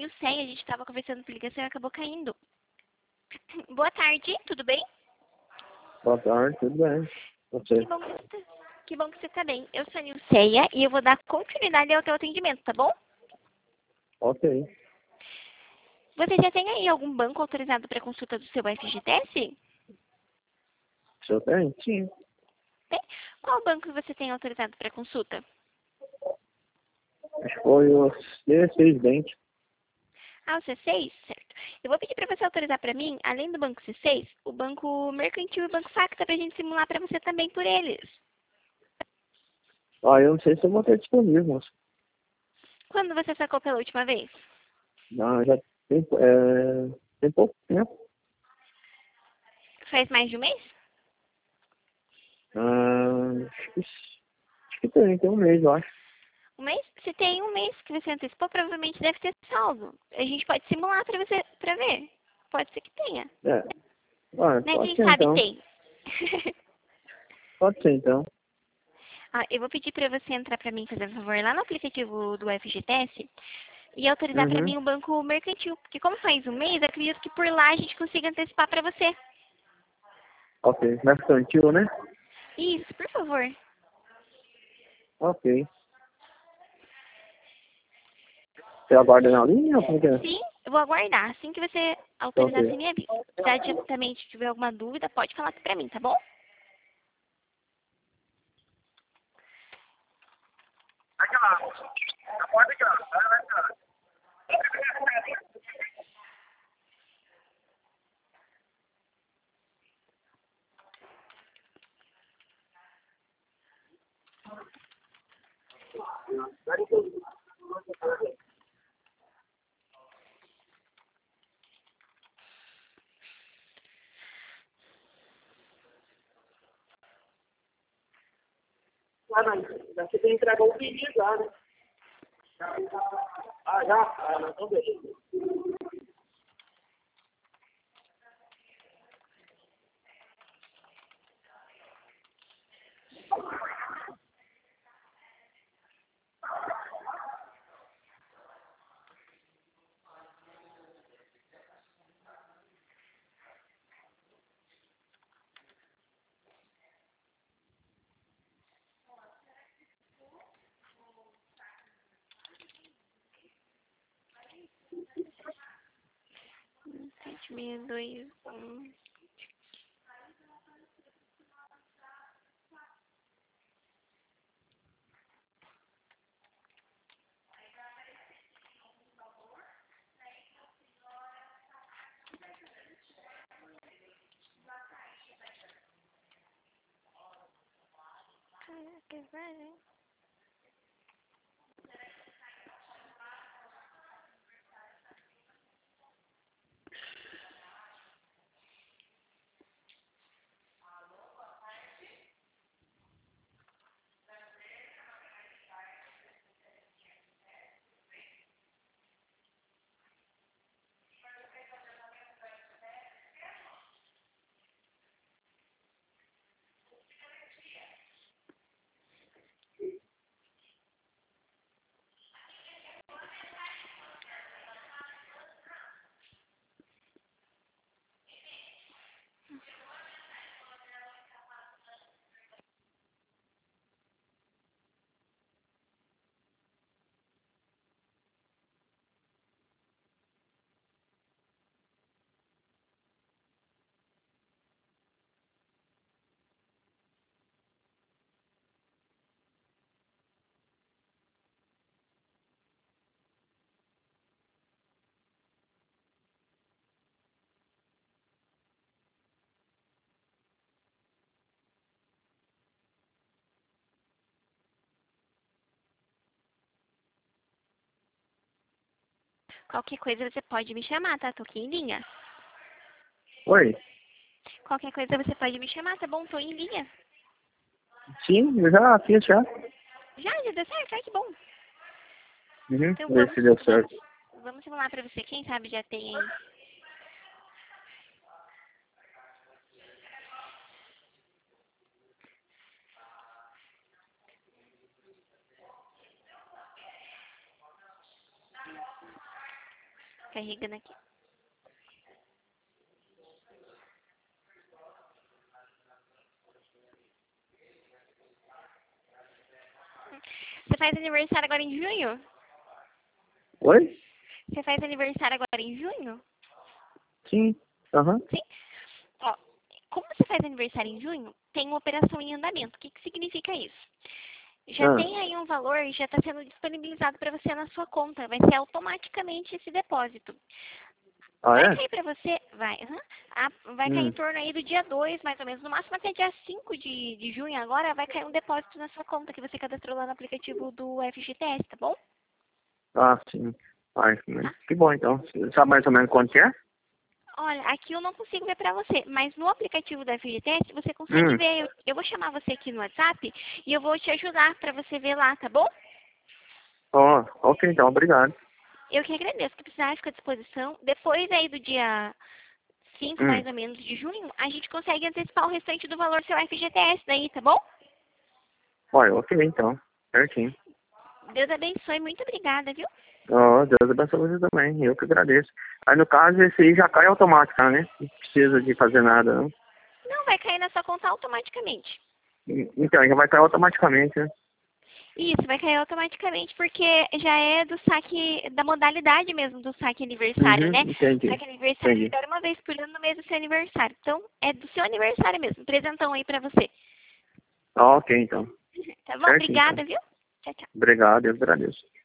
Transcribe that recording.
Nilceia, a gente estava conversando por ligação e acabou caindo. Boa tarde, tudo bem? Boa tarde, tudo bem? Você? Que bom que você tá bem. Eu sou a Nilceia e eu vou dar continuidade ao teu atendimento, tá bom? Ok. Você já tem aí algum banco autorizado para consulta do seu FGTS? O senhor tem? Tem. Qual banco você tem autorizado para consulta? Acho que foi o C6 Bank. Ah, o C6? Certo. Eu vou pedir para você autorizar para mim, além do banco C6, o banco Mercantil e o banco Facta para a gente simular para você também por eles. Eu não sei se eu vou ter disponível, moço. Quando você sacou pela última vez? Não, já tem pouco tempo. Faz mais de um mês? Acho que tem um mês, eu acho. Um mês? Se tem um mês que você antecipou, provavelmente deve ter saldo. A gente pode simular para você, para ver. Pode ser que tenha. Né? Pode Quem ser sabe então. tem. Pode ser então. Eu vou pedir para você entrar para mim, fazer um favor, lá no aplicativo do FGTS e autorizar para mim o banco mercantil. Porque como faz um mês, acredito que por lá a gente consiga antecipar para você. Ok. Mercantil, né? Isso, por favor. Ok. Você aguarda na linha ou como que é? Sim, eu vou aguardar. Assim que você autorizar, Ok. você me avisa. Se adiantamente tiver alguma dúvida, pode falar para mim, tá bom? Não. Já você tem que entregar o pedido já, né? Já? Então beleza. Sete, meia, dois, um. Caraca, velho. Qualquer coisa você pode me chamar, tá? Tô aqui em linha. Oi? Qualquer coisa você pode me chamar, tá bom? Tô em linha. Sim, eu já fiz já. Já deu certo? Ai, que bom. Então Ver se deu certo. vamos simular pra você. Quem sabe já tem aí. Carregando aqui. Você faz aniversário agora em junho? Oi? Você faz aniversário agora em junho? Sim. Aham. Sim. Ó, como você faz aniversário em junho, tem uma operação em andamento. O que significa isso? Já tem aí um valor e já está sendo disponibilizado para você na sua conta. Vai ser automaticamente esse depósito. Ah, Vai é? cair para você, vai, vai cair em torno aí do dia 2, mais ou menos, no máximo até dia 5 de junho agora, vai cair um depósito na sua conta que você cadastrou lá no aplicativo do FGTS, tá bom? Ah, sim. Ai, Tá? que bom, então. Você sabe mais ou menos quanto que é? Olha, aqui eu não consigo ver para você, mas no aplicativo da FGTS você consegue ver. Eu vou chamar você aqui no WhatsApp e eu vou te ajudar para você ver lá, tá bom? Ó, ok, então, obrigado. Eu que agradeço, que precisar ficar à disposição. Depois aí do dia 5 mais ou menos de junho, a gente consegue antecipar o restante do valor do seu FGTS daí, tá bom? Olha, ok, então. Certinho. Deus abençoe, muito obrigada, viu? Ó, Deus abençoe você também. Eu que agradeço. Aí, no caso, esse aí já cai automático, né? Não precisa de fazer nada, não. Não, vai cair na sua conta automaticamente. Então, já vai cair automaticamente, né? Isso, vai cair automaticamente porque já é do saque, da modalidade mesmo do saque aniversário, né? Entendi. Saque aniversário Entendi. libera uma vez por ano no mês do seu aniversário. Então, é do seu aniversário mesmo. Presentão aí pra você. Ok, então. Tá bom? Certinho, então. Obrigada, viu? Tchau, tchau. Obrigado, eu agradeço.